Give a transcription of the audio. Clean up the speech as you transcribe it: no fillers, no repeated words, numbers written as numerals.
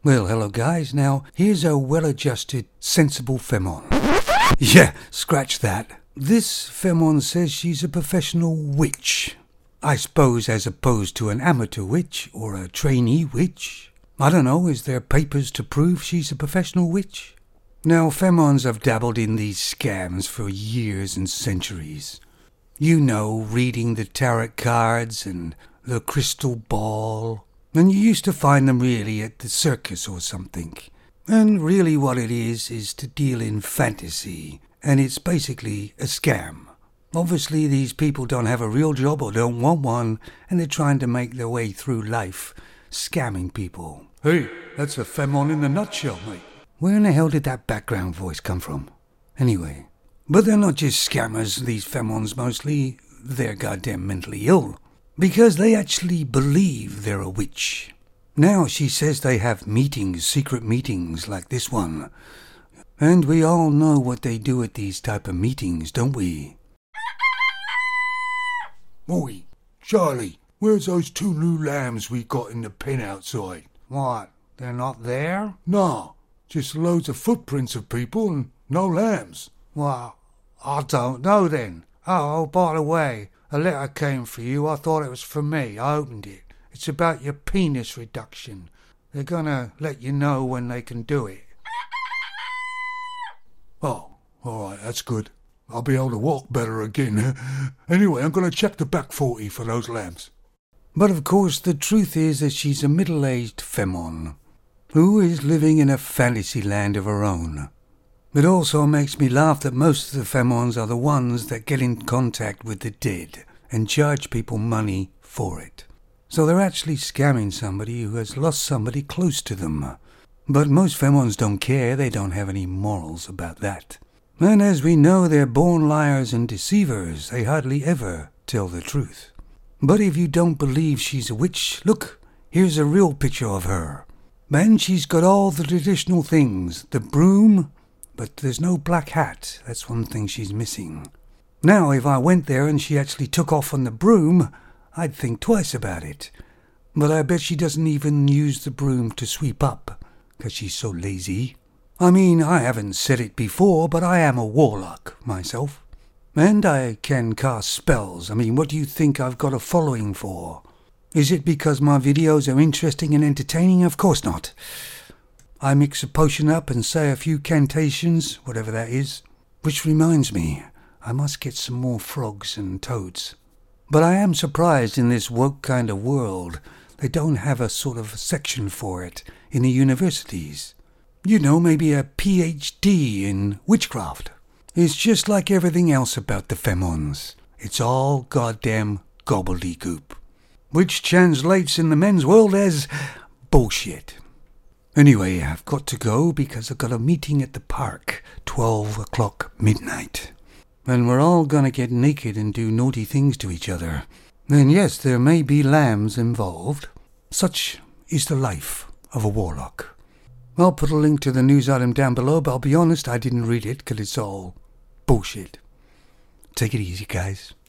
Well, hello guys. Now, here's a well-adjusted, sensible Femon. Yeah, scratch that. This Femon says she's a professional witch. I suppose as opposed to an amateur witch or a trainee witch. I don't know, is there papers to prove she's a professional witch? Now, Femons have dabbled in these scams for years and centuries. You know, reading the tarot cards and the crystal ball. And you used to find them really at the circus or something. And really what it is to deal in fantasy. And it's basically a scam. Obviously these people don't have a real job or don't want one. And they're trying to make their way through life scamming people. Hey, that's a Femon in a nutshell, mate. Where in the hell did that background voice come from? Anyway. But they're not just scammers, these Femons mostly. They're goddamn mentally ill. Because they actually believe they're a witch. Now she says they have meetings, secret meetings like this one. And we all know what they do at these type of meetings, don't we? Oi, Charlie, where's those 2 new lambs we got in the pen outside? What, they're not there? Nah, just loads of footprints of people and no lambs. Well, I don't know then. Oh, by the way, a letter came for you. I thought it was for me. I opened it. It's about your penis reduction. They're gonna let you know when they can do it. Oh, alright, that's good. I'll be able to walk better again. Anyway, I'm gonna check the back 40 for those lambs. But of course, the truth is that she's a middle-aged Femon who is living in a fantasy land of her own. It also makes me laugh that most of the Femons are the ones that get in contact with the dead and charge people money for it. So they're actually scamming somebody who has lost somebody close to them. But most Femons don't care, they don't have any morals about that. And as we know, they're born liars and deceivers, they hardly ever tell the truth. But if you don't believe she's a witch, look, here's a real picture of her. And she's got all the traditional things, the broom, but there's no black hat. That's one thing she's missing. Now, if I went there and she actually took off on the broom, I'd think twice about it. But I bet she doesn't even use the broom to sweep up, 'cause she's so lazy. I mean, I haven't said it before, but I am a warlock myself. And I can cast spells. I mean, what do you think I've got a following for? Is it because my videos are interesting and entertaining? Of course not. I mix a potion up and say a few cantations, whatever that is. Which reminds me, I must get some more frogs and toads. But I am surprised in this woke kind of world, they don't have a sort of section for it in the universities. You know, maybe a PhD in witchcraft. It's just like everything else about the Femons. It's all goddamn gobbledygook. Which translates in the men's world as bullshit. Anyway, I've got to go because I've got a meeting at the park, 12 o'clock midnight. And we're all gonna get naked and do naughty things to each other. And yes, there may be lambs involved. Such is the life of a warlock. I'll put a link to the news item down below, but I'll be honest, I didn't read it because it's all bullshit. Take it easy, guys.